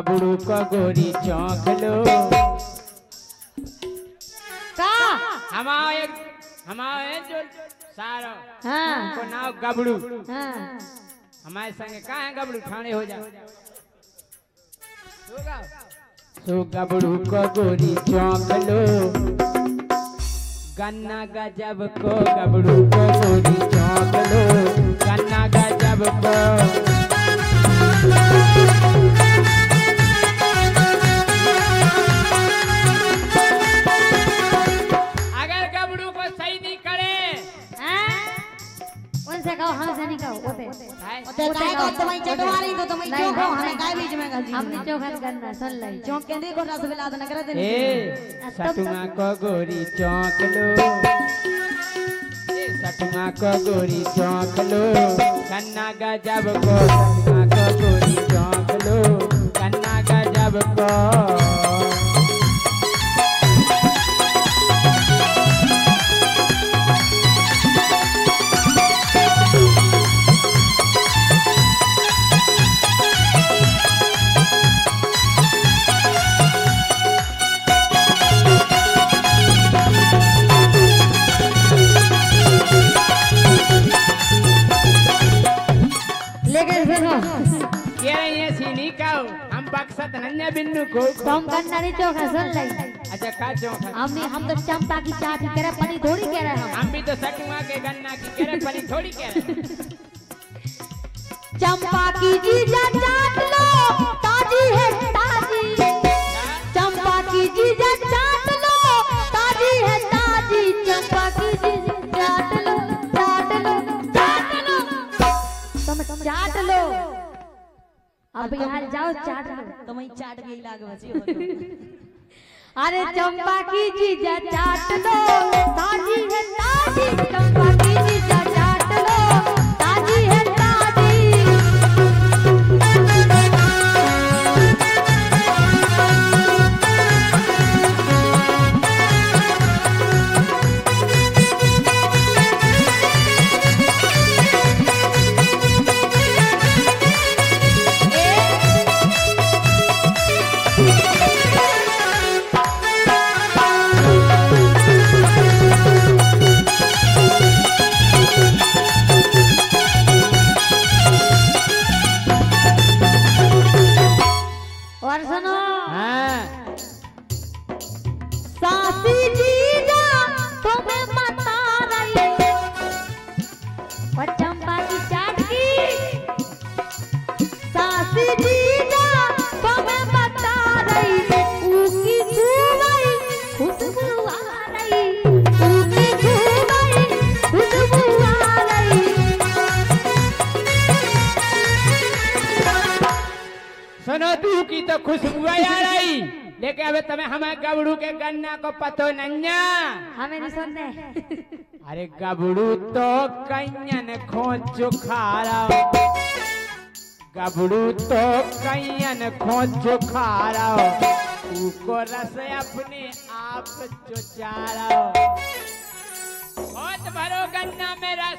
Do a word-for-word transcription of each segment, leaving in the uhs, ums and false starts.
गबड़ू को गोरी चौंक लो का हमारा एक हमारे जो सारो हाँ को नाव गबड़ू हाँ हमारे संगे कहाँ है गबड़ू ठाणे हो जा सो गबड़ू को गोरी चौंक लो गन्ना गजब को गबड़ू को गोरी चौंक लो गन्ना गजब को अगर गबड़ू को सही नहीं करे उनसे कहो हमसे नहीं कहो ओते ओते काय को तुम्हारी चटवारी तो तुम्हारी चौक हो हमें काय बीच में गलती हमने चौखट करना सुन ले चौक के देखो रसगुल्ला तो न करे ए सटुमा को गोरी चौंक लो ए सटुमा को गोरी चौंक लो गन्ना गजब को सटुमा को गोरी चौंक लो गन्ना गजब को हम बक्सत नन्या बिन्नू को तुम करना नहीं चौखा सुन ले अच्छा का चौखा हमने हम तो चंपा की चाट की करे पनी थोड़ी कह रहे हम हम भी तो सटुआ के गन्ना की करे पनी थोड़ी कह रहे चंपा की जीजा चाट लो ताजी है ताजी चंपा की जीजा चाट लो ताजी है ताजी चंपा की जीजा चाट लो चाट लो चाट लो तुम चाट लो अब यहाँ जाओ चाट लो तुम्हारी चाट भी लाग बची अरे चंपा की जीजा चाट लो ताजी है ताजी चंपा की जीजा चाट लो ताजी है ताजी और सुनो हाँ सासी जीजा तुम्हें बता रही और चंपा की चाट की सासी जीजा तुम्हें बता रही ऊकी घूमई खुशबू आ रही ऊकी घूमई खुशबू आ रही सुनो तू की तो खुशबू आ रही लेकिन अबे तुम्हें हमारे गबड़ू के गन्ना को पतो नन्या हमें नहीं सुनते अरे गबड़ू तो कैयन खोजो खारा गबड़ू तो कैयन खोजो खारा उको रस अपने आप चुचारा बहुत भरो गन्ना में रस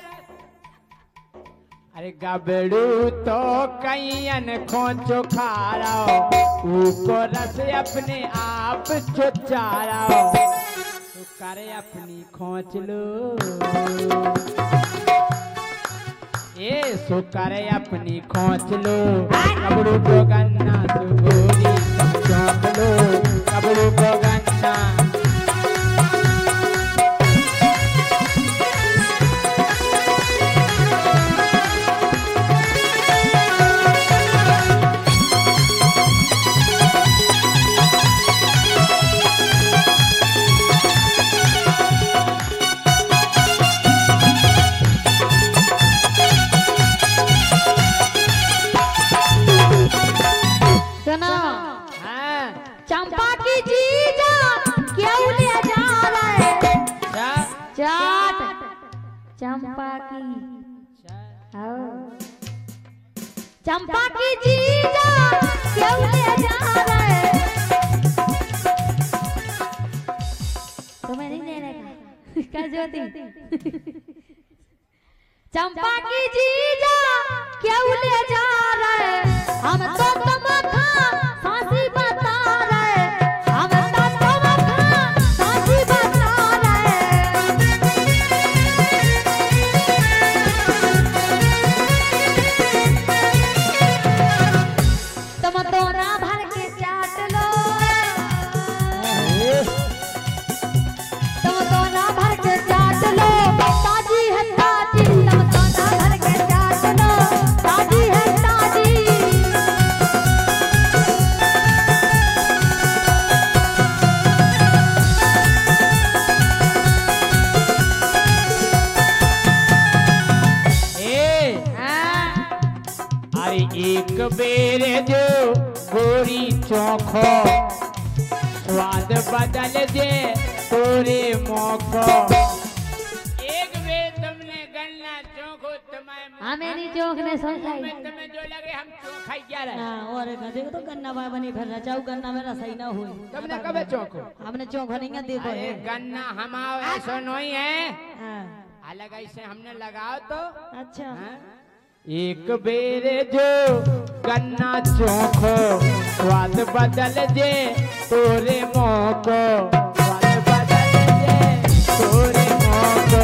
अरे गबड़ू तो कैयन खोजो खारा उको रस अपने आप चुचारा तो करे अपनी खोच लो ए सो करे अपनी खोच लो गबड़ू को गन्ना तो गोरी चौंक लो गबड़ू को गन्ना सुनो हाँ चंपा की जीजा क्यों ले जा रहा है क्या चाट चंपा की आओ चंपा की जीजा क्यों ले जा रहा है तुम्हें नहीं लेने का क्या ज्योति चंपा की जीजा क्यों ले जा रहा है हम तो तुम था अरे एक बेर जो गोरी चोखो स्वाद बदल जे तोरे मौको। एक बेर तुमने गन्ना चोखो तुम्हें हमें नहीं चौंकने सोचा ही तुम्हें तुम्हें जो लगे हम चोखा क्या रहे। हाँ, और गधे को तो गन्ना बाय बनी फिर रहा चाहूँ गन्ना मेरा सही ना हुई। तुमने कब चोखो? हमने चौंक नहीं है देखो अरे गन्ना हमारा ऐसा नहीं है, हाँ, अलग ऐसे हमने लगाओ तो। अच्छा हाँ? एक बेर जो गन्ना चोखो स्वाद बदल जे तोरे मौको। स्वाद बदल जे तोरे मौको।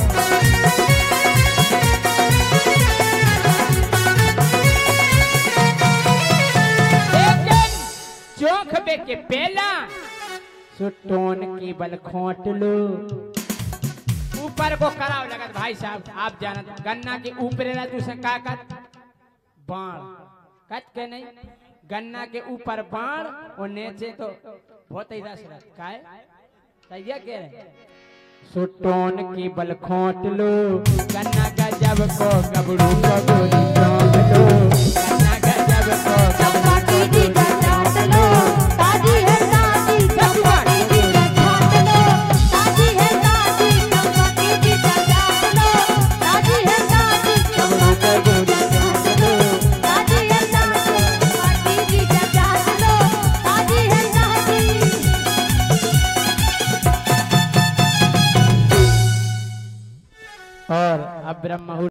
लेकिन चोख बे के पहला सुटोन की बल खोट लो ऊपर को कराव लगत भाई साहब। आप जानत गन्ना के ऊपर रह दूसरा का कत बाण कत के नहीं गन्ना के ऊपर बाण और नीचे तो बहुत ही रस रस काहे सही है कह रहे। सुटोन की बल खोट लो गन्ना का जब को गबड़ू को गोली चौंक लो। गन्ना का जब को चंपा की जी का चाट लो ताजी है ताजी चंपा की जी का चाट लो ताजी है ताजी चंपा की जी का चाट लो ताजी है ताजी चंपा की जी का चाट लो ताजी है ताजी चंपा की जी का चाट लो ताजी है ताजी। और अब ब्रह्म